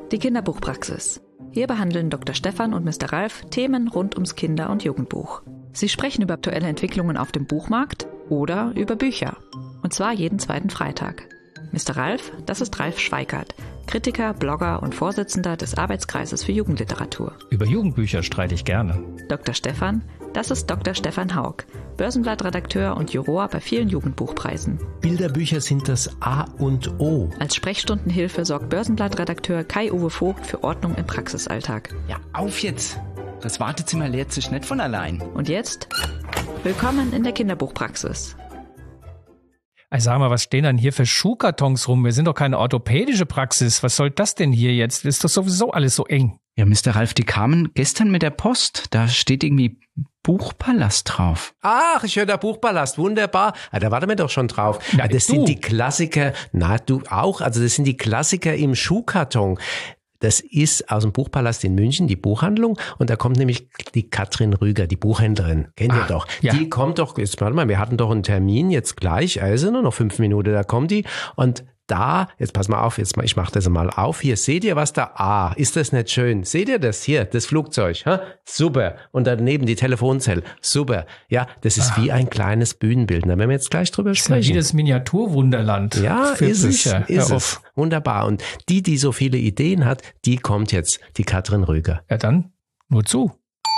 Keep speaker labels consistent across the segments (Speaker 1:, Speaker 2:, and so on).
Speaker 1: Die Kinderbuchpraxis. Hier behandeln Dr. Stefan und Mr. Ralf Themen rund ums Kinder- und Jugendbuch. Sie sprechen über aktuelle Entwicklungen auf dem Buchmarkt oder über Bücher. Und zwar jeden zweiten Freitag. Mr. Ralf, das ist Ralf Schweikart, Kritiker, Blogger und Vorsitzender des Arbeitskreises für Jugendliteratur.
Speaker 2: Über Jugendbücher streite ich gerne.
Speaker 1: Dr. Stefan, das ist Dr. Stefan Haug, Börsenblattredakteur und Juror bei vielen Jugendbuchpreisen.
Speaker 3: Bilderbücher sind das A und O.
Speaker 1: Als Sprechstundenhilfe sorgt Börsenblattredakteur Kai-Uwe Vogt für Ordnung im Praxisalltag.
Speaker 4: Ja, auf jetzt! Das Wartezimmer leert sich nicht von allein.
Speaker 1: Und jetzt, willkommen in der Kinderbuchpraxis.
Speaker 2: Ich sag mal, was stehen dann hier für Schuhkartons rum? Wir sind doch keine orthopädische Praxis. Was soll das denn hier jetzt? Ist doch sowieso alles so eng.
Speaker 4: Ja, Mr. Ralf, die kamen gestern mit der Post. Da steht irgendwie Buchpalast drauf.
Speaker 3: Ach, ich höre da Buchpalast, wunderbar. Da warten wir doch schon drauf.
Speaker 2: Na,
Speaker 3: das sind die Klassiker, du auch, also das sind die Klassiker im Schuhkarton. Das ist aus dem Buchpalast in München, die Buchhandlung. Und da kommt nämlich die Katrin Rüger, die Buchhändlerin. Kennt ihr doch.
Speaker 2: Ja.
Speaker 3: Die kommt doch, jetzt warte mal, wir hatten doch einen Termin jetzt gleich, also nur noch 5 Minuten, da kommt die. Und da, jetzt pass mal auf, ich mache das mal auf. Hier, seht ihr, was da? Ah, ist das nicht schön? Seht ihr das hier, das Flugzeug? Ha? Super. Und daneben die Telefonzelle. Super. Ja, das ist wie ein kleines Bühnenbild. Da werden wir jetzt gleich drüber sprechen.
Speaker 2: Das ist ja wie das Miniaturwunderland.
Speaker 3: Ja,
Speaker 2: für
Speaker 3: ist
Speaker 2: Bücher.
Speaker 3: es. Ist es. Wunderbar. Und die so viele Ideen hat, die kommt jetzt, die Katrin Rüger.
Speaker 2: Ja, dann nur zu.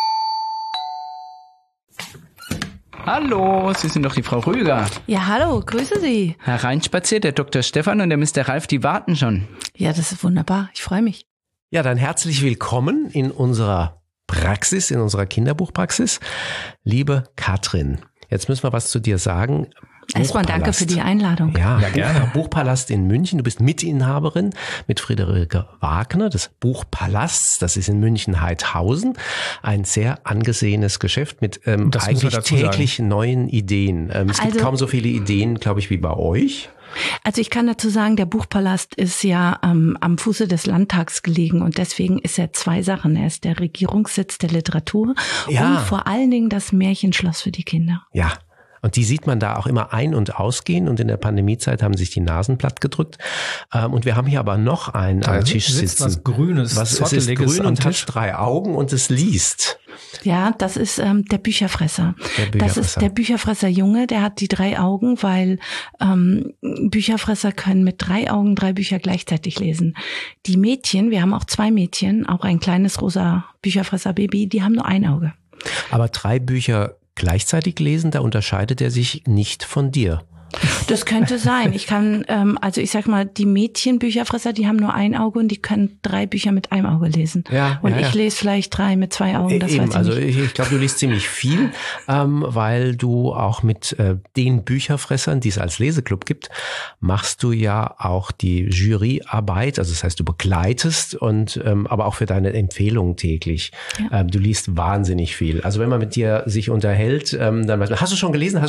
Speaker 4: Hallo, Sie sind doch die Frau Rüger.
Speaker 5: Ja, hallo, grüße Sie.
Speaker 4: Hereinspaziert, der Dr. Stefan und der Mr. Ralf, die warten schon.
Speaker 5: Ja, das ist wunderbar. Ich freue mich.
Speaker 3: Ja, dann herzlich willkommen in unserer Praxis, in unserer Kinderbuchpraxis. Liebe Katrin, jetzt müssen wir was zu dir sagen.
Speaker 5: Erstmal danke für die Einladung.
Speaker 3: Ja,
Speaker 2: gerne.
Speaker 3: Buchpalast in München. Du bist Mitinhaberin mit Friederike Wagner des Buchpalasts. Das ist in München-Heidhausen. Ein sehr angesehenes Geschäft mit eigentlich täglich neuen Ideen. Es gibt kaum so viele Ideen, glaube ich, wie bei euch.
Speaker 5: Also ich kann dazu sagen, der Buchpalast ist ja am Fuße des Landtags gelegen und deswegen ist er 2 Sachen. Er ist der Regierungssitz der Literatur und vor allen Dingen das Märchenschloss für die Kinder.
Speaker 3: Ja. Und die sieht man da auch immer ein- und ausgehen. Und in der Pandemiezeit haben sich die Nasen platt gedrückt. Und wir haben hier aber noch einen am Tisch sitzen.
Speaker 2: Was Grünes,
Speaker 3: es ist grün und hat 3 Augen und es liest.
Speaker 5: Ja, das ist der Bücherfresser. Das ist der Bücherfresser-Junge, der hat die 3 Augen, weil Bücherfresser können mit 3 Augen 3 Bücher gleichzeitig lesen. Die Mädchen, wir haben auch 2 Mädchen, auch ein kleines rosa Bücherfresser-Baby, die haben nur ein Auge.
Speaker 3: Aber 3 Bücher gleichzeitig lesen, da unterscheidet er sich nicht von dir.
Speaker 5: Das könnte sein. Ich kann, also ich sag mal, die Mädchen-Bücherfresser, die haben nur ein Auge und die können 3 Bücher mit einem Auge lesen.
Speaker 3: Ja,
Speaker 5: und ich lese vielleicht 3 mit 2 Augen, das weiß ich
Speaker 3: also
Speaker 5: nicht.
Speaker 3: Ich glaube, du liest ziemlich viel, weil du auch mit den Bücherfressern, die es als Leseclub gibt, machst du ja auch die Juryarbeit, also das heißt, du begleitest und aber auch für deine Empfehlungen täglich. Ja. Du liest wahnsinnig viel. Also wenn man mit dir sich unterhält, dann weiß man, hast du schon gelesen?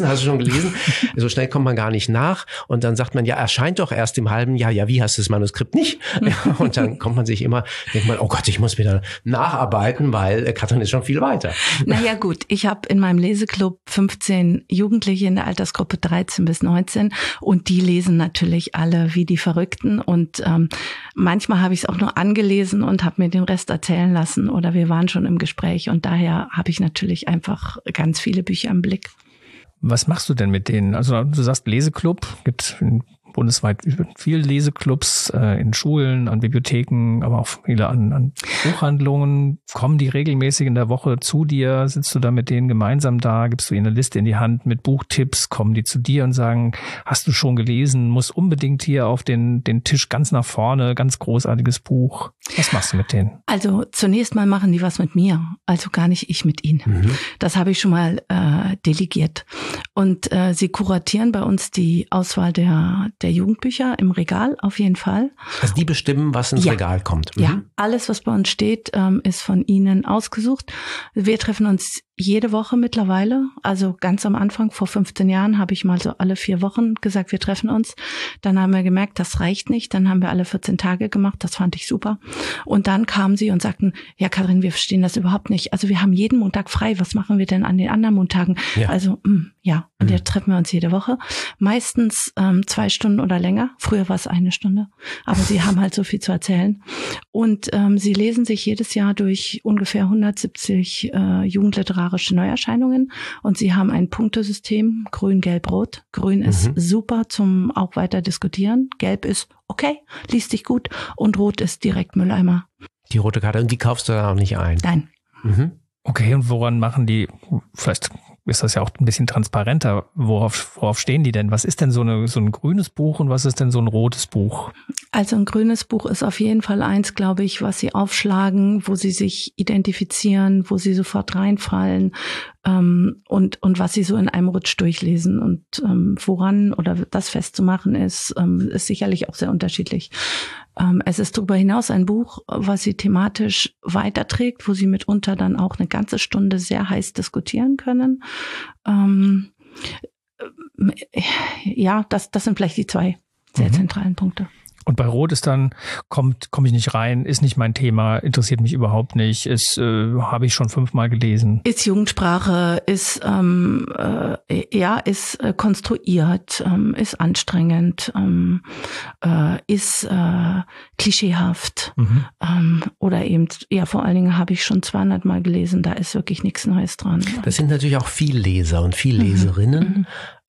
Speaker 3: So schnell kommt man gar nicht nach und dann sagt man, ja, erscheint doch erst im halben Jahr. Ja, wie hast du das Manuskript nicht? Ja, und dann kommt man sich immer, denkt man, oh Gott, ich muss wieder nacharbeiten, weil Katrin ist schon viel weiter.
Speaker 5: Naja gut, ich habe in meinem Leseclub 15 Jugendliche in der Altersgruppe 13 bis 19 und die lesen natürlich alle wie die Verrückten und manchmal habe ich es auch nur angelesen und habe mir den Rest erzählen lassen oder wir waren schon im Gespräch und daher habe ich natürlich einfach ganz viele Bücher im Blick.
Speaker 2: Was machst du denn mit denen? Also du sagst Leseclub, gibt bundesweit viele Leseclubs in Schulen, an Bibliotheken, aber auch viele an Buchhandlungen. Kommen die regelmäßig in der Woche zu dir? Sitzt du da mit denen gemeinsam da? Gibst du ihnen eine Liste in die Hand mit Buchtipps? Kommen die zu dir und sagen, hast du schon gelesen? Muss unbedingt hier auf den Tisch ganz nach vorne, ganz großartiges Buch. Was machst du mit denen?
Speaker 5: Also zunächst mal machen die was mit mir, also gar nicht ich mit ihnen. Das habe ich schon mal delegiert. Und sie kuratieren bei uns die Auswahl der Jugendbücher im Regal auf jeden Fall.
Speaker 3: Also die bestimmen, was ins Regal kommt.
Speaker 5: Ja, alles, was bei uns steht, ist von ihnen ausgesucht. Wir treffen uns jede Woche mittlerweile. Also ganz am Anfang, vor 15 Jahren, habe ich mal so alle 4 Wochen gesagt, wir treffen uns. Dann haben wir gemerkt, das reicht nicht. Dann haben wir alle 14 Tage gemacht. Das fand ich super. Und dann kamen sie und sagten, ja Katrin, wir verstehen das überhaupt nicht. Also wir haben jeden Montag frei. Was machen wir denn an den anderen Montagen?
Speaker 3: Ja.
Speaker 5: Also, ja. Und jetzt treffen wir uns jede Woche. Meistens 2 Stunden oder länger. Früher war es 1 Stunde. Aber sie haben halt so viel zu erzählen. Und sie lesen sich jedes Jahr durch ungefähr 170 jugendliterarische Neuerscheinungen. Und sie haben ein Punktesystem, Grün, Gelb, Rot. Grün ist super zum auch weiter diskutieren. Gelb ist okay, liest sich gut. Und Rot ist direkt Mülleimer.
Speaker 3: Die rote Karte. Und die kaufst du dann auch nicht ein?
Speaker 5: Nein.
Speaker 2: Okay, und woran machen die, vielleicht ist das ja auch ein bisschen transparenter, worauf stehen die denn? Was ist denn so ein grünes Buch und was ist denn so ein rotes Buch?
Speaker 5: Also ein grünes Buch ist auf jeden Fall eins, glaube ich, was sie aufschlagen, wo sie sich identifizieren, wo sie sofort reinfallen und was sie so in einem Rutsch durchlesen. Und woran oder das festzumachen ist sicherlich auch sehr unterschiedlich. Es ist darüber hinaus ein Buch, was sie thematisch weiterträgt, wo sie mitunter dann auch eine ganze Stunde sehr heiß diskutieren können. Ja, das sind vielleicht die 2 sehr zentralen Punkte.
Speaker 2: Und bei Rot ist dann, komme ich nicht rein, ist nicht mein Thema, interessiert mich überhaupt nicht, habe ich schon 5-mal gelesen.
Speaker 5: Ist Jugendsprache, ist konstruiert, ist anstrengend, ist klischeehaft oder eben, ja, vor allen Dingen habe ich schon 200-mal gelesen, da ist wirklich nichts Neues dran.
Speaker 3: Das sind natürlich auch Vielleser und Vielleserinnen.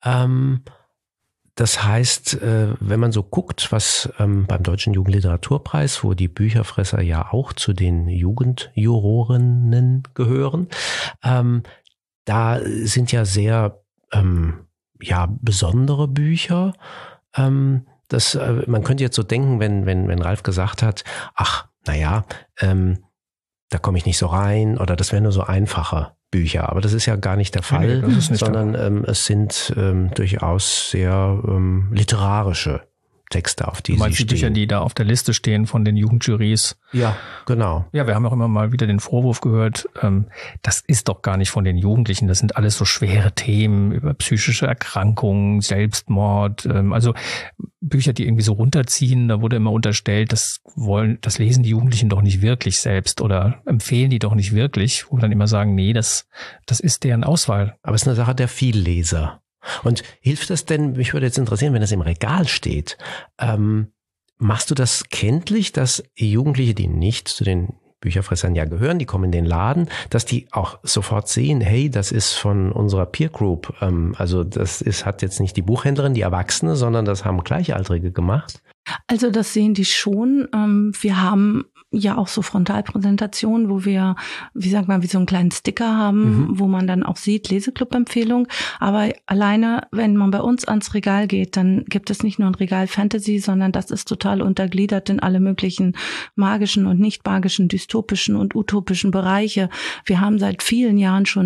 Speaker 3: Das heißt, wenn man so guckt, was beim Deutschen Jugendliteraturpreis, wo die Bücherfresser ja auch zu den Jugendjurorinnen gehören, da sind ja sehr besondere Bücher. Man könnte jetzt so denken, wenn Ralf gesagt hat, da komme ich nicht so rein oder das wäre nur so einfache Bücher. Aber das ist ja gar nicht der Fall, sondern es sind durchaus sehr literarische Texte, auf die sie stehen. Du meinst die
Speaker 2: Bücher, die da auf der Liste stehen von den Jugendjurys?
Speaker 3: Ja, genau.
Speaker 2: Ja, wir haben auch immer mal wieder den Vorwurf gehört, das ist doch gar nicht von den Jugendlichen, das sind alles so schwere Themen über psychische Erkrankungen, Selbstmord, also Bücher, die irgendwie so runterziehen, da wurde immer unterstellt, das lesen die Jugendlichen doch nicht wirklich selbst oder empfehlen die doch nicht wirklich, wo wir dann immer sagen, nee, das ist deren Auswahl.
Speaker 3: Aber es ist eine Sache der Vielleser. Und hilft das denn, mich würde jetzt interessieren, wenn das im Regal steht, machst du das kenntlich, dass Jugendliche, die nicht zu den Bücherfressern ja gehören, die kommen in den Laden, dass die auch sofort sehen, hey, das ist von unserer Peer Group, also hat jetzt nicht die Buchhändlerin, die Erwachsene, sondern das haben Gleichaltrige gemacht?
Speaker 5: Also das sehen die schon. Wir haben ja auch so Frontalpräsentationen, wo wir, wie so einen kleinen Sticker haben, wo man dann auch sieht, Leseclub-Empfehlung. Aber alleine, wenn man bei uns ans Regal geht, dann gibt es nicht nur ein Regal Fantasy, sondern das ist total untergliedert in alle möglichen magischen und nicht magischen, dystopischen und utopischen Bereiche. Wir haben seit vielen Jahren schon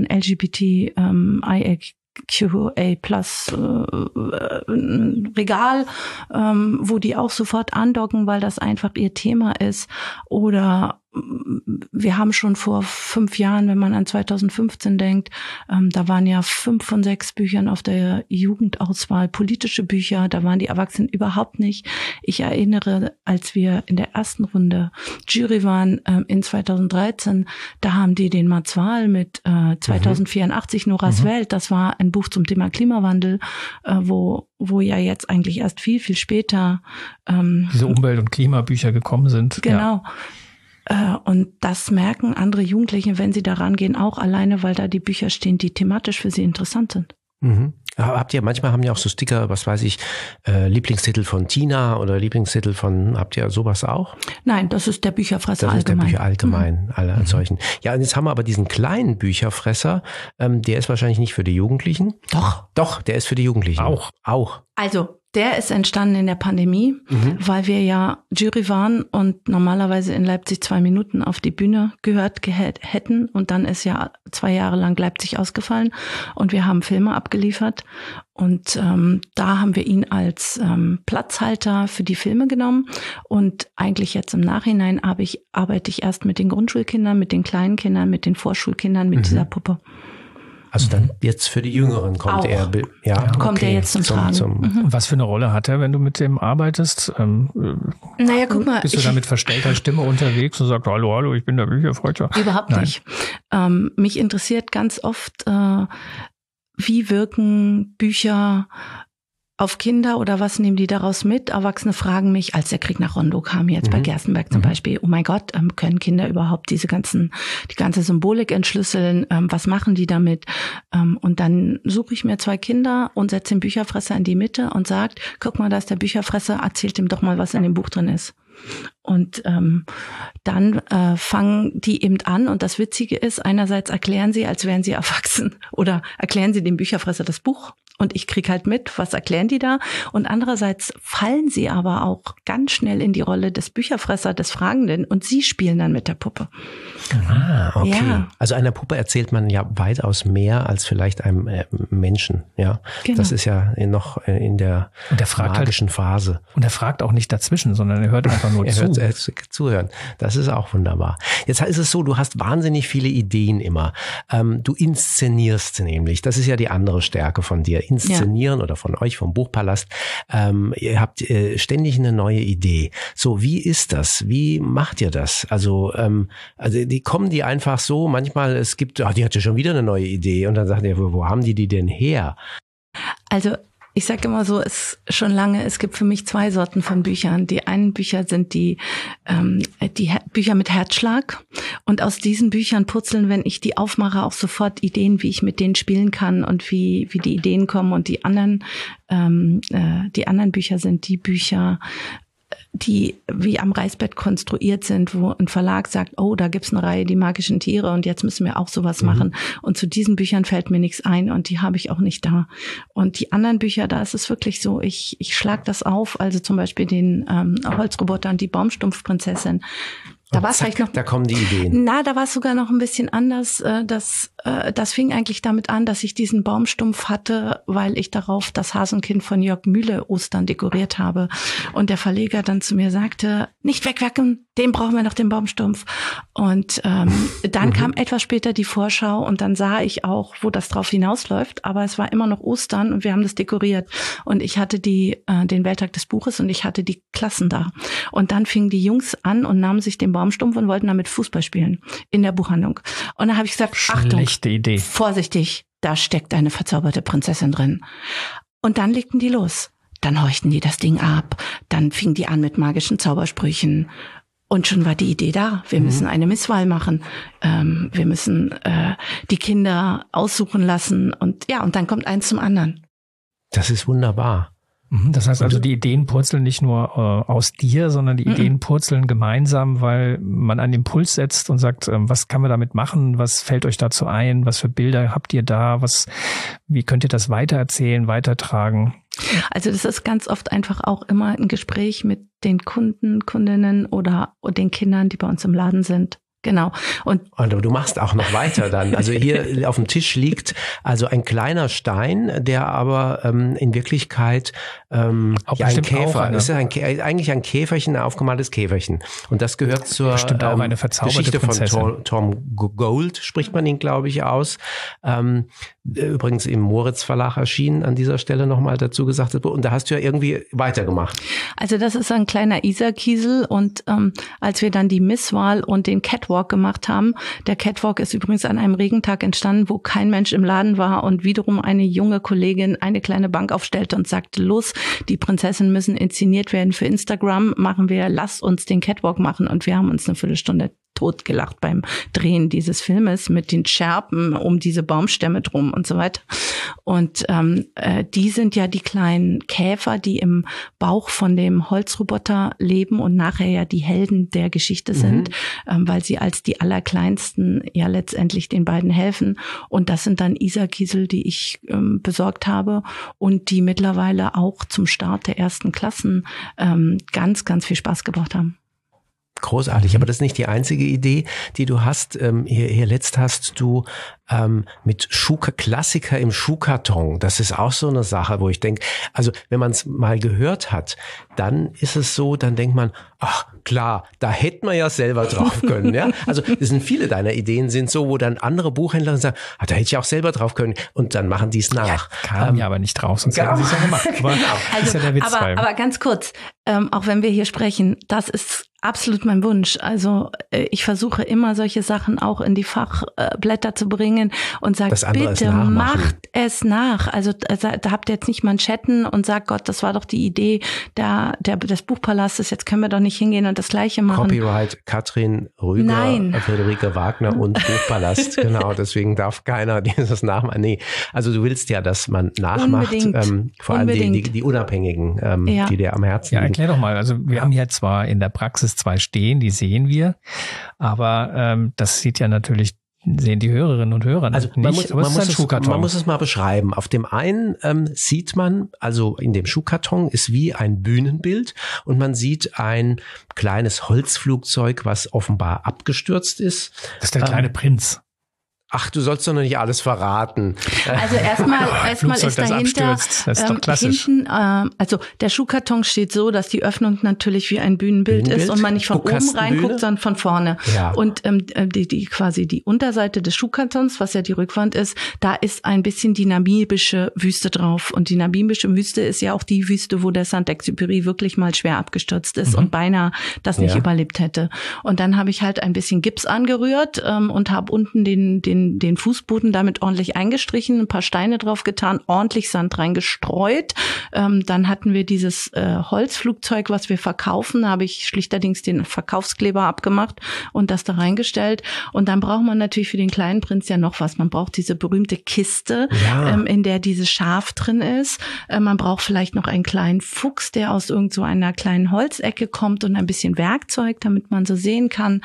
Speaker 5: LGBTIQA Plus Regal, wo die auch sofort andocken, weil das einfach ihr Thema ist. Oder wir haben schon vor 5 Jahren, wenn man an 2015 denkt, da waren ja 5 von 6 Büchern auf der Jugendauswahl politische Bücher, da waren die Erwachsenen überhaupt nicht. Ich erinnere, als wir in der ersten Runde Jury waren in 2013, da haben die den Marzwal mit 2084 Noras Welt, das war ein Buch zum Thema Klimawandel, wo ja jetzt eigentlich erst viel, viel später
Speaker 2: diese Umwelt- und Klimabücher gekommen sind.
Speaker 5: Genau. Ja. Und das merken andere Jugendliche, wenn sie da rangehen, auch alleine, weil da die Bücher stehen, die thematisch für sie interessant sind.
Speaker 3: Manchmal haben ja auch so Sticker, was weiß ich, Lieblingstitel von Tina oder Lieblingstitel habt ihr sowas auch?
Speaker 5: Nein, das ist der Bücherfresser allgemein.
Speaker 3: Das ist der Bücher allgemein, alle solchen. Ja, und jetzt haben wir aber diesen kleinen Bücherfresser, der ist wahrscheinlich nicht für die Jugendlichen. Doch, der ist für die Jugendlichen. Auch.
Speaker 5: Also, der ist entstanden in der Pandemie, weil wir ja Jury waren und normalerweise in Leipzig 2 Minuten auf die Bühne gehört hätten. Und dann ist ja 2 Jahre lang Leipzig ausgefallen und wir haben Filme abgeliefert. Und da haben wir ihn als Platzhalter für die Filme genommen. Und eigentlich jetzt im Nachhinein arbeite ich erst mit den Grundschulkindern, mit den kleinen Kindern, mit den Vorschulkindern, mit dieser Puppe.
Speaker 3: Also dann jetzt für die Jüngeren kommt er. Ja,
Speaker 5: kommt er jetzt zum Tragen.
Speaker 2: Was für eine Rolle hat er, wenn du mit dem arbeitest?
Speaker 5: Naja, guck mal.
Speaker 2: Bist du da mit verstellter Stimme unterwegs und sagst, hallo, ich bin der Bücherfresser?
Speaker 5: Überhaupt nicht. Mich interessiert ganz oft, wie wirken Bücher auf Kinder oder was nehmen die daraus mit? Erwachsene fragen mich, als der Krieg nach Rondo kam, jetzt bei Gerstenberg zum Beispiel, oh mein Gott, können Kinder überhaupt die ganze Symbolik entschlüsseln? Was machen die damit? Und dann suche ich mir 2 Kinder und setze den Bücherfresser in die Mitte und sage, guck mal, da ist der Bücherfresser, erzählt ihm doch mal, was in dem Buch drin ist. Und dann fangen die eben an. Und das Witzige ist, einerseits erklären sie, als wären sie erwachsen, oder erklären sie dem Bücherfresser das Buch. Und ich krieg halt mit, was erklären die da. Und andererseits fallen sie aber auch ganz schnell in die Rolle des Bücherfresser, des Fragenden. Und sie spielen dann mit der Puppe.
Speaker 3: Ah, okay.
Speaker 5: Ja.
Speaker 3: Also einer Puppe erzählt man ja weitaus mehr als vielleicht einem Menschen. Ja, genau. Das ist ja noch in der magischen Phase.
Speaker 2: Und er fragt auch nicht dazwischen, sondern er hört einfach nur zu.
Speaker 3: Zuhören. Das ist auch wunderbar. Jetzt ist es so, du hast wahnsinnig viele Ideen immer. Du inszenierst nämlich. Das ist ja die andere Stärke von dir. Inszenieren oder von euch, vom Buchpalast. Ihr habt ständig eine neue Idee. So, wie ist das? Wie macht ihr das? Also kommen die einfach so, manchmal es gibt, die hat ja schon wieder eine neue Idee und dann sagt ihr, wo haben die denn her?
Speaker 5: Also ich sage immer so, es gibt für mich 2 Sorten von Büchern. Die einen Bücher sind die Bücher mit Herzschlag. Und aus diesen Büchern purzeln, wenn ich die aufmache, auch sofort Ideen, wie ich mit denen spielen kann und wie die Ideen kommen. Und die anderen Bücher sind die Bücher, die wie am Reißbrett konstruiert sind, wo ein Verlag sagt, oh, da gibt's eine Reihe, die magischen Tiere und jetzt müssen wir auch sowas machen. Und zu diesen Büchern fällt mir nichts ein und die habe ich auch nicht da. Und die anderen Bücher, da ist es wirklich so, ich schlag das auf, also zum Beispiel den Holzroboter und die Baumstumpfprinzessin. Da war es vielleicht noch.
Speaker 3: Da kommen die Ideen.
Speaker 5: Da war es sogar noch ein bisschen anders. Das fing eigentlich damit an, dass ich diesen Baumstumpf hatte, weil ich darauf das Hasenkind von Jörg Mühle Ostern dekoriert habe. Und der Verleger dann zu mir sagte, nicht wegwerfen, den brauchen wir noch, den Baumstumpf. Und dann kam etwas später die Vorschau und dann sah ich auch, wo das drauf hinausläuft. Aber es war immer noch Ostern und wir haben das dekoriert. Und ich hatte den Welttag des Buches und ich hatte die Klassen da. Und dann fingen die Jungs an und nahmen sich den Baumstumpf und wollten damit Fußball spielen in der Buchhandlung. Und dann habe ich gesagt, Achtung,
Speaker 2: Idee.
Speaker 5: Vorsichtig, da steckt eine verzauberte Prinzessin drin. Und dann legten die los. Dann horchten die das Ding ab. Dann fingen die an mit magischen Zaubersprüchen. Und schon war die Idee da. Wir müssen eine Misswahl machen. Wir müssen die Kinder aussuchen lassen. Und dann kommt eins zum anderen.
Speaker 3: Das ist wunderbar.
Speaker 2: Das heißt also, die Ideen purzeln nicht nur aus dir, sondern die Ideen purzeln gemeinsam, weil man einen Impuls setzt und sagt, was kann man damit machen? Was fällt euch dazu ein? Was für Bilder habt ihr da? Wie könnt ihr das weitererzählen, weitertragen?
Speaker 5: Also das ist ganz oft einfach auch immer ein Gespräch mit den Kunden, Kundinnen oder den Kindern, die bei uns im Laden sind. Genau. Und
Speaker 3: du machst auch noch weiter dann. Also hier auf dem Tisch liegt also ein kleiner Stein, der aber in Wirklichkeit ein Käfer ist. Eigentlich ein Käferchen, ein aufgemaltes Käferchen. Und das gehört zur
Speaker 2: auch eine verzauberte
Speaker 3: Geschichte
Speaker 2: Prinzessin.
Speaker 3: von Tom Gold, spricht man ihn, glaube ich, aus. Übrigens im Moritz Verlag erschienen, an dieser Stelle nochmal dazu gesagt. Und da hast du ja irgendwie weitergemacht.
Speaker 5: Also das ist ein kleiner Isarkiesel und als wir dann die Misswahl und den Catwalk gemacht haben, der Catwalk ist übrigens an einem Regentag entstanden, wo kein Mensch im Laden war und wiederum eine junge Kollegin eine kleine Bank aufstellte und sagte, los, die Prinzessinnen müssen inszeniert werden für Instagram, lasst uns den Catwalk machen und wir haben uns eine Viertelstunde totgelacht beim Drehen dieses Filmes mit den Scherben um diese Baumstämme drum und so weiter. Und die sind ja die kleinen Käfer, die im Bauch von dem Holzroboter leben und nachher ja die Helden der Geschichte sind, weil sie als die Allerkleinsten ja letztendlich den beiden helfen. Und das sind dann Isarkiesel, die ich besorgt habe und die mittlerweile auch zum Start der ersten Klassen ganz, ganz viel Spaß gebracht haben.
Speaker 3: Großartig, aber das ist nicht die einzige Idee, die du hast. Hier letzt hast du mit Klassiker im Schuhkarton. Das ist auch so eine Sache, wo ich denke, also wenn man es mal gehört hat, dann ist es so, dann denkt man, ach klar, da hätte man ja selber drauf können. Ja? Also das sind viele deiner Ideen sind so, wo dann andere Buchhändler sagen, da hätte ich auch selber drauf können und dann machen die es nach.
Speaker 2: Ja, kam ja aber nicht drauf, sonst hätten sie es ja gemacht. Aber,
Speaker 5: also, ist ja der Witz aber ganz kurz, auch wenn wir hier sprechen, das ist Absolut mein Wunsch. Also ich versuche immer solche Sachen auch in die Fachblätter zu bringen und sage, bitte macht es nach. Also da habt ihr jetzt nicht Manschetten und sagt, Gott, das war doch die Idee des Buchpalastes, jetzt können wir doch nicht hingehen und das Gleiche machen.
Speaker 3: Copyright Katrin Rüger, Friederike Wagner und Buchpalast. Genau, deswegen darf keiner dieses nachmachen. Nee, also du willst ja, dass man nachmacht, vor allem die Unabhängigen, die dir am Herzen liegen.
Speaker 2: Ja, erklär doch mal. Also wir haben hier zwar in der Praxis 2 stehen, die sehen wir, aber das sehen die Hörerinnen und Hörer
Speaker 3: also
Speaker 2: nicht.
Speaker 3: Man muss es mal beschreiben. Auf dem einen sieht man, also in dem Schuhkarton ist wie ein Bühnenbild und man sieht ein kleines Holzflugzeug, was offenbar abgestürzt ist.
Speaker 2: Das ist der kleine Prinz.
Speaker 3: Ach, du sollst doch noch nicht alles verraten.
Speaker 5: Also erstmal ist dahinter
Speaker 2: das ist doch klassisch.
Speaker 5: Hinten, also der Schuhkarton steht so, dass die Öffnung natürlich wie ein Bühnenbild ist und man nicht von oben reinguckt, sondern von vorne. Ja. Und quasi die Unterseite des Schuhkartons, was ja die Rückwand ist, da ist ein bisschen die namibische Wüste drauf. Und die namibische Wüste ist ja auch die Wüste, wo der Saint-Exupéry wirklich mal schwer abgestürzt ist und beinahe das nicht überlebt hätte. Und dann habe ich halt ein bisschen Gips angerührt und habe unten den Fußboden damit ordentlich eingestrichen, ein paar Steine drauf getan, ordentlich Sand reingestreut. Dann hatten wir dieses Holzflugzeug, was wir verkaufen. Da habe ich schlichterdings den Verkaufskleber abgemacht und das da reingestellt. Und dann braucht man natürlich für den kleinen Prinz ja noch was. Man braucht diese berühmte Kiste, in der dieses Schaf drin ist. Man braucht vielleicht noch einen kleinen Fuchs, der aus irgend so einer kleinen Holzecke kommt und ein bisschen Werkzeug, damit man so sehen kann,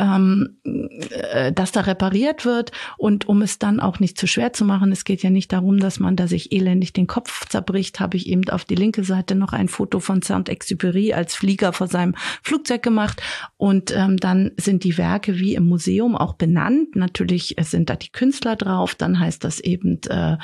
Speaker 5: dass da repariert wird. Und um es dann auch nicht zu schwer zu machen, es geht ja nicht darum, dass man da sich elendig den Kopf zerbricht, habe ich eben auf die linke Seite noch ein Foto von Saint-Exupéry als Flieger vor seinem Flugzeug gemacht. Und dann sind die Werke wie im Museum auch benannt. Natürlich sind da die Künstler drauf. Dann heißt das eben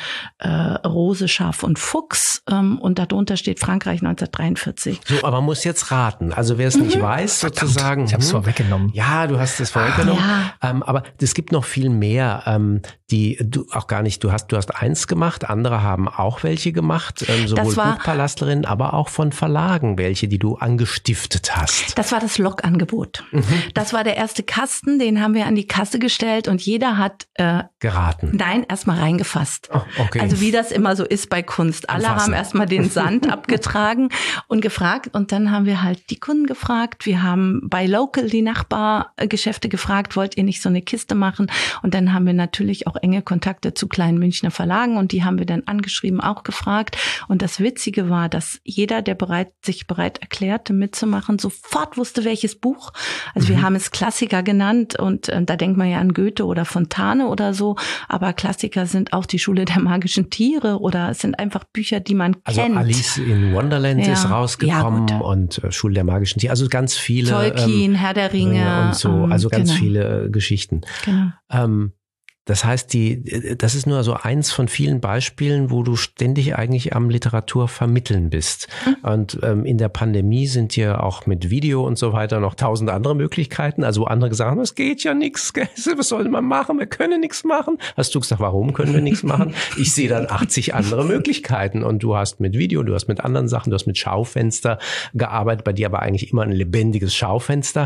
Speaker 5: Rose, Schaf und Fuchs. Und darunter steht Frankreich 1943.
Speaker 3: So, aber man muss jetzt raten. Also wer es nicht weiß, sozusagen.
Speaker 2: Ich habe es vorweggenommen.
Speaker 3: Ja, du hast es vorweggenommen. Aber es gibt noch viel mehr, die du auch gar nicht, du hast eins gemacht, andere haben auch welche gemacht, sowohl Buchpalastlerinnen, aber auch von Verlagen welche, die du angestiftet hast.
Speaker 5: Das war das Log-Angebot. Das war der erste Kasten, den haben wir an die Kasse gestellt und jeder hat
Speaker 3: geraten.
Speaker 5: Nein, erstmal reingefasst.
Speaker 3: Oh, okay.
Speaker 5: Also wie das immer so ist bei Kunst. Alle haben erstmal den Sand abgetragen und gefragt und dann haben wir halt die Kunden gefragt. Wir haben bei Local die Nachbargeschäfte gefragt, wollt ihr nicht so eine Kiste machen? Und dann haben wir natürlich auch enge Kontakte zu kleinen Münchner Verlagen und die haben wir dann angeschrieben, auch gefragt. Und das Witzige war, dass jeder, der sich bereit erklärte, mitzumachen, sofort wusste, welches Buch. Also wir haben es Klassiker genannt und da denkt man ja an Goethe oder Fontane oder so, aber Klassiker sind auch die Schule der magischen Tiere oder es sind einfach Bücher, die man kennt.
Speaker 3: Also Alice in Wonderland ist rausgekommen und Schule der magischen Tiere, also ganz viele.
Speaker 5: Tolkien, Herr der Ringe.
Speaker 3: Und so, also ganz viele Geschichten.
Speaker 5: Genau.
Speaker 3: Das heißt, das ist nur so eins von vielen Beispielen, wo du ständig eigentlich am Literaturvermitteln bist. Und in der Pandemie sind ja auch mit Video und so weiter noch 1000 andere Möglichkeiten. Also wo andere gesagt haben, es geht ja nichts, was soll man machen? Wir können nichts machen. Hast du gesagt, warum können wir nichts machen? Ich sehe dann 80 andere Möglichkeiten. Und du hast mit Video, du hast mit anderen Sachen, du hast mit Schaufenster gearbeitet, bei dir aber eigentlich immer ein lebendiges Schaufenster.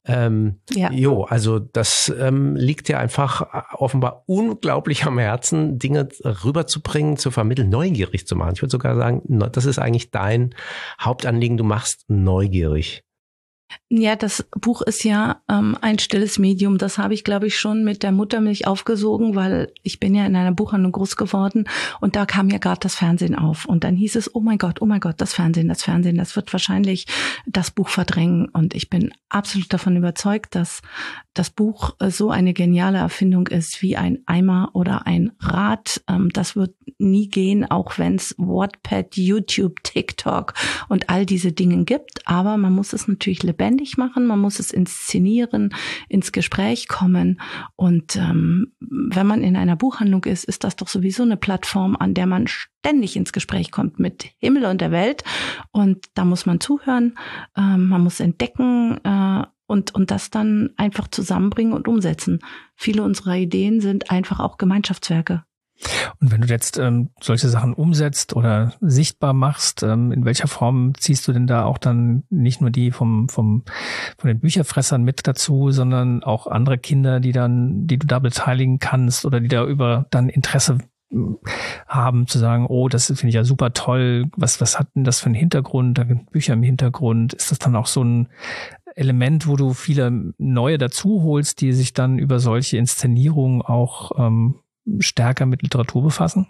Speaker 3: Also das liegt ja einfach offenbar unglaublich am Herzen, Dinge rüberzubringen, zu vermitteln, neugierig zu machen. Ich würde sogar sagen, das ist eigentlich dein Hauptanliegen, du machst neugierig.
Speaker 5: Ja, das Buch ist ja ein stilles Medium. Das habe ich, glaube ich, schon mit der Muttermilch aufgesogen, weil ich bin ja in einer Buchhandlung groß geworden und da kam ja gerade das Fernsehen auf. Und dann hieß es, oh mein Gott, das Fernsehen, das wird wahrscheinlich das Buch verdrängen. Und ich bin absolut davon überzeugt, dass das Buch so eine geniale Erfindung ist wie ein Eimer oder ein Rad. Das wird nie gehen, auch wenn es Wattpad, YouTube, TikTok und all diese Dinge gibt. Aber man muss es natürlich lebendig machen, man muss es inszenieren, ins Gespräch kommen. Und wenn man in einer Buchhandlung ist, ist das doch sowieso eine Plattform, an der man ständig ins Gespräch kommt mit Himmel und der Welt. Und da muss man zuhören, man muss entdecken und das dann einfach zusammenbringen und umsetzen. Viele unserer Ideen sind einfach auch Gemeinschaftswerke.
Speaker 2: Und wenn du jetzt solche Sachen umsetzt oder sichtbar machst, in welcher Form ziehst du denn da auch dann nicht nur die von den Bücherfressern mit dazu, sondern auch andere Kinder, die du da beteiligen kannst oder die da über dann Interesse haben, zu sagen, oh, das finde ich ja super toll, was hat denn das für einen Hintergrund, da sind Bücher im Hintergrund, ist das dann auch so ein Element, wo du viele neue dazu holst, die sich dann über solche Inszenierungen auch stärker mit Literatur befassen?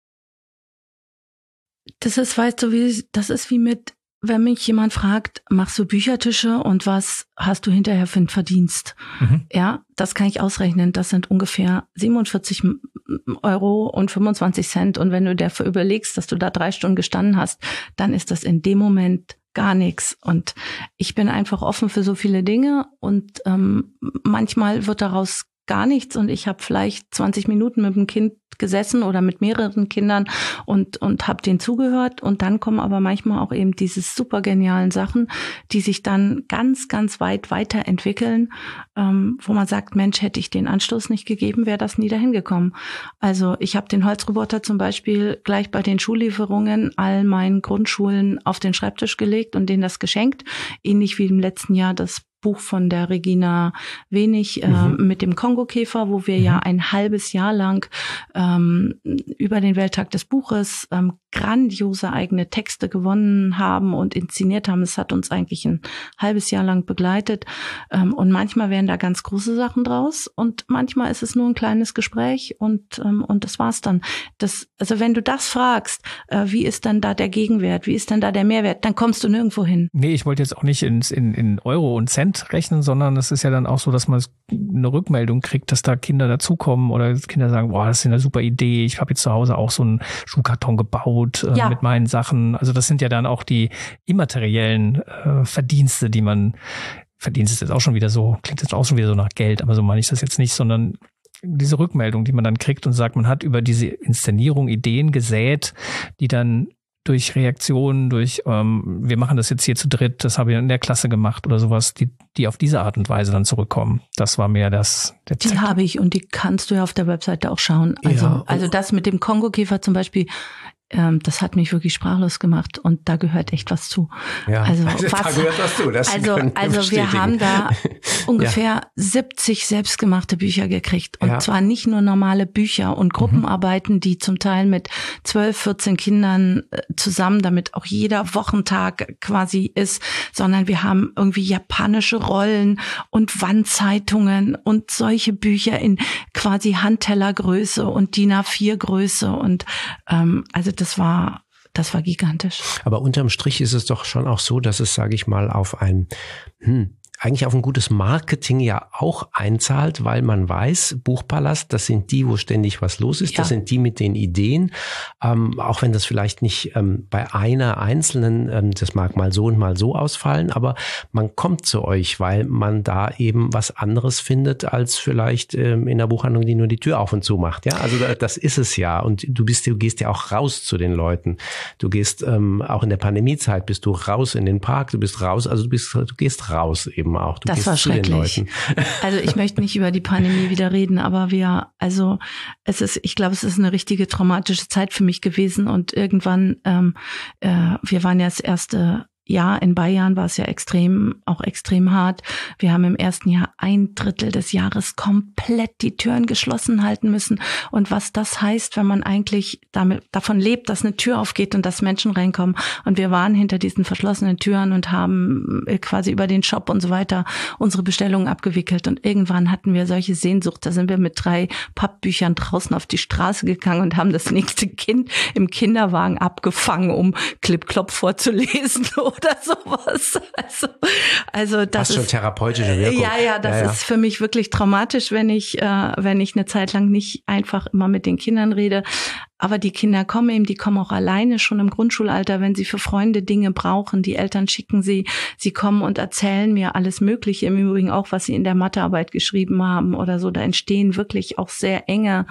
Speaker 5: Das ist, weißt du, das ist wie mit, wenn mich jemand fragt, machst du Büchertische und was hast du hinterher für einen Verdienst? Ja, das kann ich ausrechnen. Das sind ungefähr 47,25 €. Und wenn du dafür überlegst, dass du da 3 Stunden gestanden hast, dann ist das in dem Moment gar nichts. Und ich bin einfach offen für so viele Dinge und manchmal wird daraus gar nichts und ich habe vielleicht 20 Minuten mit dem Kind gesessen oder mit mehreren Kindern und habe denen zugehört und dann kommen aber manchmal auch eben diese super genialen Sachen, die sich dann ganz, ganz weit weiterentwickeln, wo man sagt, Mensch, hätte ich den Anstoß nicht gegeben, wäre das nie dahin gekommen. Also ich habe den Holzroboter zum Beispiel gleich bei den Schullieferungen all meinen Grundschulen auf den Schreibtisch gelegt und denen das geschenkt, ähnlich wie im letzten Jahr das Buch von der Regina Wenig mit dem Kongokäfer, wo wir ja ein halbes Jahr lang über den Welttag des Buches grandiose eigene Texte gewonnen haben und inszeniert haben. Es hat uns eigentlich ein halbes Jahr lang begleitet. Und manchmal werden da ganz große Sachen draus und manchmal ist es nur ein kleines Gespräch und das war's dann. Also wenn du das fragst, wie ist dann da der Gegenwert, wie ist dann da der Mehrwert, dann kommst du nirgendwo hin.
Speaker 2: Nee, ich wollte jetzt auch nicht in Euro und Cent rechnen, sondern es ist ja dann auch so, dass man eine Rückmeldung kriegt, dass da Kinder dazukommen oder Kinder sagen, boah, das ist eine super Idee, ich habe jetzt zu Hause auch so einen Schuhkarton gebaut mit meinen Sachen. Also das sind ja dann auch die immateriellen Verdienste, die man, Verdienst ist jetzt auch schon wieder so, klingt jetzt auch schon wieder so nach Geld, aber so meine ich das jetzt nicht, sondern diese Rückmeldung, die man dann kriegt und sagt, man hat über diese Inszenierung Ideen gesät, die dann durch Reaktionen, durch wir machen das jetzt hier zu dritt, das habe ich in der Klasse gemacht oder sowas, die auf diese Art und Weise dann zurückkommen. Das war mehr der
Speaker 5: Die habe ich und die kannst du ja auf der Webseite auch schauen. Also das mit dem Kongokäfer zum Beispiel, das hat mich wirklich sprachlos gemacht und da gehört echt was zu.
Speaker 3: Ja, da gehört was zu. Das
Speaker 5: also wir haben da ungefähr 70 selbstgemachte Bücher gekriegt und zwar nicht nur normale Bücher und Gruppenarbeiten, die zum Teil mit 12, 14 Kindern zusammen, damit auch jeder Wochentag quasi ist, sondern wir haben irgendwie japanische Rollen und Wandzeitungen und solche Bücher in quasi Handtellergröße und DIN A4 Größe und also das war gigantisch.
Speaker 3: Aber unterm Strich ist es doch schon auch so, dass es, sage ich mal, auf ein eigentlich auf ein gutes Marketing ja auch einzahlt, weil man weiß, Buchpalast, das sind die, wo ständig was los ist, das sind die mit den Ideen, auch wenn das vielleicht nicht bei einer einzelnen, das mag mal so und mal so ausfallen, aber man kommt zu euch, weil man da eben was anderes findet, als vielleicht in der Buchhandlung, die nur die Tür auf und zu macht. Ja, also das ist es ja und du gehst ja auch raus zu den Leuten. Du gehst auch in der Pandemiezeit, bist du raus in den Park, du bist raus, also du gehst raus eben auch.
Speaker 5: Das war schrecklich. Also ich möchte nicht über die Pandemie wieder reden, aber ich glaube, es ist eine richtige traumatische Zeit für mich gewesen und irgendwann, wir waren ja das erste Jahr in Bayern, war es ja extrem hart. Wir haben im ersten Jahr 1/3 des Jahres komplett die Türen geschlossen halten müssen. Und was das heißt, wenn man eigentlich davon lebt, dass eine Tür aufgeht und dass Menschen reinkommen. Und wir waren hinter diesen verschlossenen Türen und haben quasi über den Shop und so weiter unsere Bestellungen abgewickelt. Und irgendwann hatten wir solche Sehnsucht. Da sind wir mit 3 Pappbüchern draußen auf die Straße gegangen und haben das nächste Kind im Kinderwagen abgefangen, um Klipp-Klopp vorzulesen oder sowas. Also das
Speaker 3: ist schon therapeutische Wirkung.
Speaker 5: Das ist für mich wirklich traumatisch, wenn ich eine Zeit lang nicht einfach immer mit den Kindern rede. Aber die Kinder die kommen auch alleine schon im Grundschulalter, wenn sie für Freunde Dinge brauchen. Die Eltern schicken sie kommen und erzählen mir alles Mögliche. Im Übrigen auch, was sie in der Mathearbeit geschrieben haben oder so. Da entstehen wirklich auch sehr enge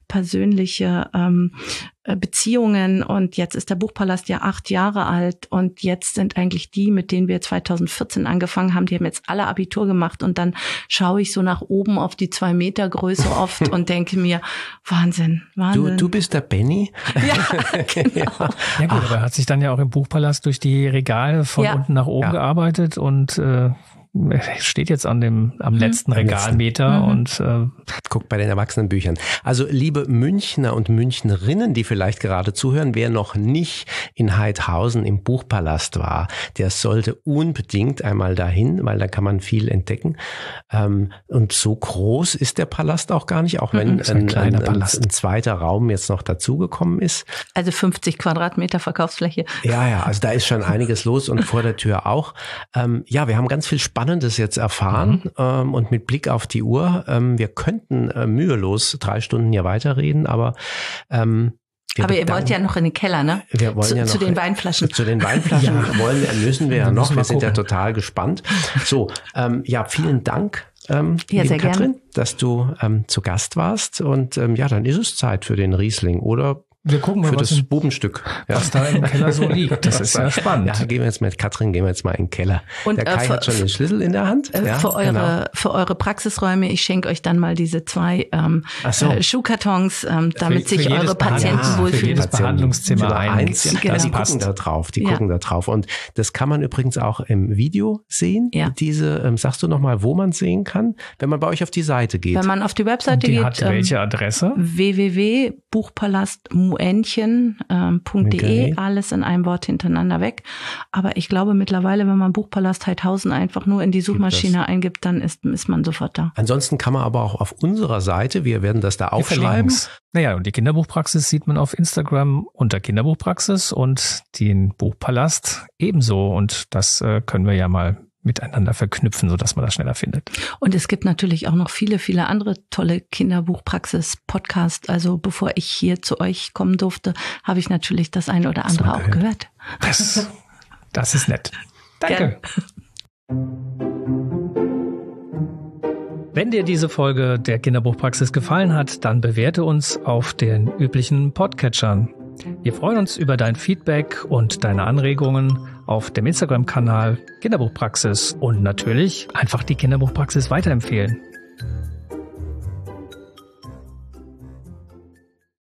Speaker 5: persönliche Beziehungen. Und jetzt ist der Buchpalast ja 8 Jahre alt. Und jetzt sind eigentlich die, mit denen wir 2014 angefangen haben, die haben jetzt alle Abitur gemacht. Und dann schaue ich so nach oben auf die 2 Meter Größe oft und denke mir, Wahnsinn.
Speaker 3: Du bist der Benny?
Speaker 5: Ja, genau.
Speaker 2: Ja gut, aber er hat sich dann ja auch im Buchpalast durch die Regale von unten nach oben gearbeitet und steht jetzt am letzten Regalmeter und
Speaker 3: guckt bei den Erwachsenenbüchern. Also liebe Münchner und Münchnerinnen, die vielleicht gerade zuhören, wer noch nicht in Heidhausen im Buchpalast war, der sollte unbedingt einmal dahin, weil da kann man viel entdecken. Und so groß ist der Palast auch gar nicht, auch wenn ein zweiter Raum jetzt noch dazugekommen ist.
Speaker 5: Also 50 Quadratmeter Verkaufsfläche.
Speaker 3: Ja, also da ist schon einiges los und vor der Tür auch. Wir haben ganz viel Spannendes jetzt erfahren und mit Blick auf die Uhr, wir könnten mühelos 3 Stunden hier weiterreden, aber
Speaker 5: ihr wollt ja noch in den Keller, ne?
Speaker 3: Wir wollen
Speaker 5: zu den Weinflaschen.
Speaker 3: Zu den Weinflaschen müssen wir ja noch. Wir sind ja total gespannt. So, vielen Dank, liebe Katrin, dass du zu Gast warst. Und dann ist es Zeit für den Riesling, oder?
Speaker 2: Wir gucken mal,
Speaker 3: für das Bubenstück.
Speaker 2: Was da im Keller so liegt. Das ist ja spannend.
Speaker 3: Ja, gehen wir jetzt mit Katrin mal in den Keller.
Speaker 5: Und
Speaker 3: der Kai hat schon den Schlüssel in der Hand.
Speaker 5: Für eure Praxisräume, ich schenke euch dann mal diese 2 Schuhkartons, damit sich eure Patienten wohlfühlen.
Speaker 2: Für jedes Behandlungszimmer
Speaker 3: eins.
Speaker 2: Genau.
Speaker 3: Die gucken da drauf. Gucken da drauf. Und das kann man übrigens auch im Video sehen.
Speaker 5: Ja.
Speaker 3: Diese, sagst du nochmal, wo man sehen kann? Wenn man bei euch auf die Seite geht.
Speaker 5: Wenn man auf die Webseite geht.
Speaker 2: Hat welche Adresse?
Speaker 5: www.buchpalastmuentchen.de, alles in einem Wort hintereinander weg. Aber ich glaube mittlerweile, wenn man Buchpalast Heidhausen einfach nur in die Suchmaschine eingibt, dann ist man sofort da.
Speaker 3: Ansonsten kann man aber auch auf unserer Seite, wir werden das da aufschreiben.
Speaker 2: Naja, und die Kinderbuchpraxis sieht man auf Instagram unter Kinderbuchpraxis und den Buchpalast ebenso. Und das können wir ja mal miteinander verknüpfen, sodass man das schneller findet.
Speaker 5: Und es gibt natürlich auch noch viele, viele andere tolle Kinderbuchpraxis-Podcasts. Also bevor ich hier zu euch kommen durfte, habe ich natürlich das eine oder andere auch gehört.
Speaker 2: Das ist nett. Danke. Wenn dir diese Folge der Kinderbuchpraxis gefallen hat, dann bewerte uns auf den üblichen Podcatchern. Wir freuen uns über dein Feedback und deine Anregungen auf dem Instagram-Kanal Kinderbuchpraxis und natürlich einfach die Kinderbuchpraxis weiterempfehlen.